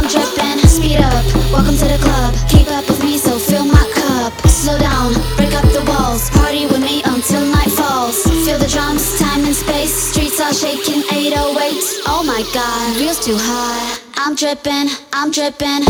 I'm dripping, speed up, welcome to the club. Keep up with me, so fill my cup. Slow down, break up the walls. Party with me until night falls. Feel the drums, time and space. Streets are shaking, 808. Oh my god, feels too hot. I'm dripping, I'm dripping.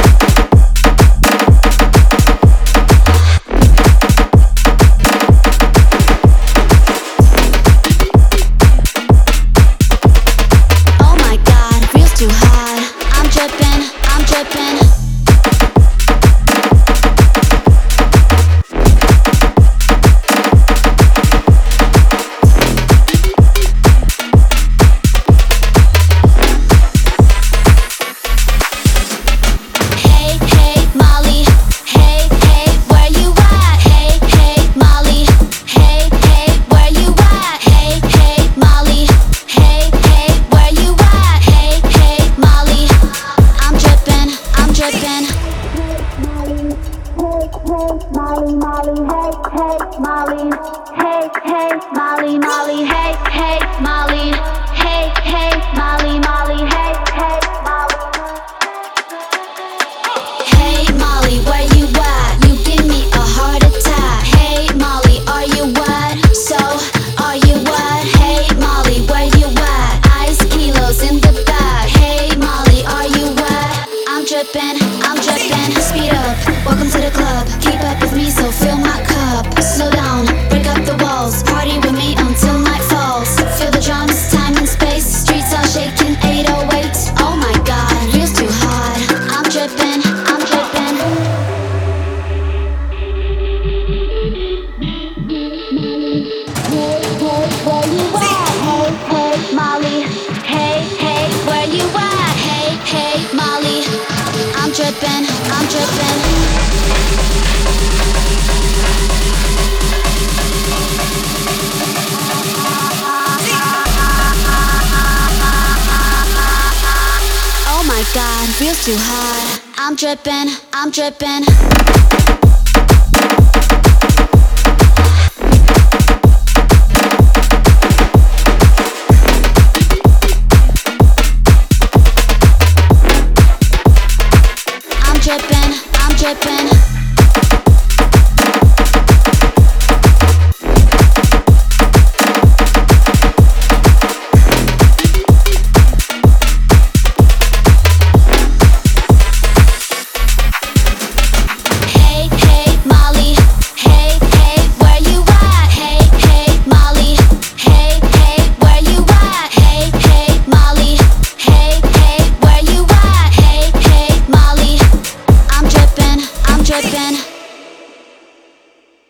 Molly, Molly, hey, hey, Molly, hey, hey, Molly, Molly, hey, hey, Molly, hey, hey, Molly, Molly, hey, hey, Molly. Hey Molly, where you at? You give me a heart attack. Hey Molly, are you wet? So, are you wet? Hey Molly, where you at? Ice kilos in the bag. Hey Molly, are you wet? I'm dripping, speed up, welcome to the club. Keep up with me, so fill my cup. Slow down, break up the walls. Party with me until night falls. Feel the drums, time and space. Streets are shaking, 808. Oh my god, feels too hot. I'm dripping, I'm dripping. Where you at? Hey, hey, Molly. Hey, hey, where you at? Hey, hey, Molly. I'm dripping, I'm dripping. Oh my god, feels too hot. I'm dripping, I'm dripping. I'm dripping, I'm dripping.